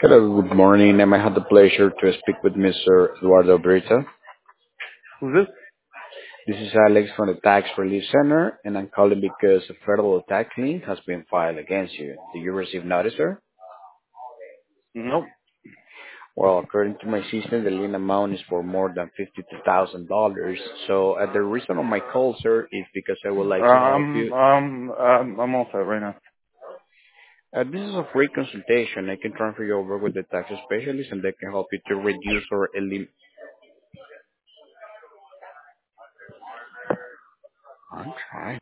Hello, good morning. I had the pleasure to speak with Mr. Eduardo Brito. Who's this? This is Alex from the Tax Relief Center, and I'm calling because a federal tax lien has been filed against you. Do you receive notice, sir? Nope. Well, according to my system, the lien amount is for more than $52,000. So, the reason of my call, sir, is because I would like to help you. I'm all set right now. This is a free consultation. I can transfer you over with the tax specialist, and they can help you to reduce or eliminate. I'm trying.